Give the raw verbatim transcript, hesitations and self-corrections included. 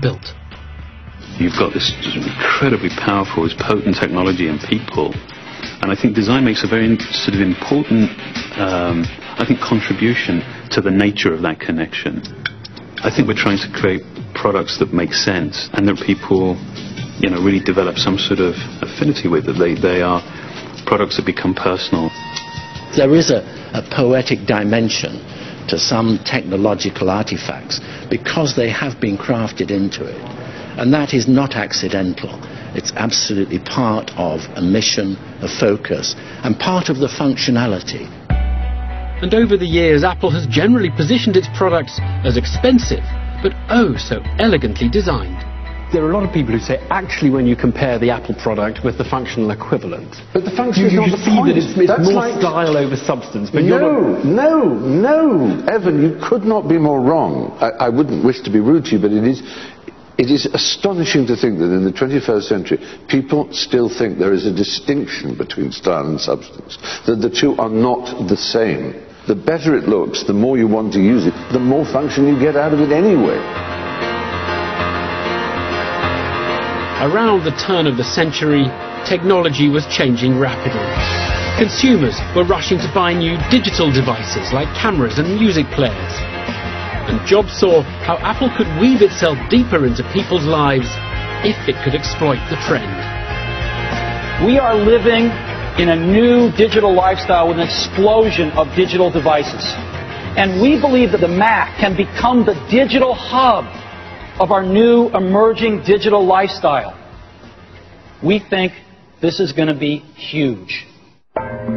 built. You've got this incredibly powerful, this potent technology and people, and I think design makes a very sort of important, um, I think, contribution to the nature of that connection. I think we're trying to create products that make sense and that people, you know, really develop some sort of affinity with, that they, they are products that become personal. There is a, a poetic dimension to some technological artifacts because they have been crafted into it. And that is not accidental. It's absolutely part of a mission, a focus, and part of the functionality. And over the years, Apple has generally positioned its products as expensive, but oh so elegantly designed. There are a lot of people who say, actually, when you compare the Apple product with the functional equivalent, but the function you, is you not see the point. that it's, it's That's more like... style over substance. But no, you're not... no, no, Evan, you could not be more wrong. I, I wouldn't wish to be rude to you, but it is, it is astonishing to think that in the twenty-first century, people still think there is a distinction between style and substance, that the two are not the same. The better it looks, the more you want to use it, the more function you get out of it anyway. Around the turn of the century, technology was changing rapidly. Consumers were rushing to buy new digital devices like cameras and music players. And Jobs saw how Apple could weave itself deeper into people's lives if it could exploit the trend. We are living in a new digital lifestyle with an explosion of digital devices. And we believe that the Mac can become the digital hub of our new emerging digital lifestyle. We think this is going to be huge.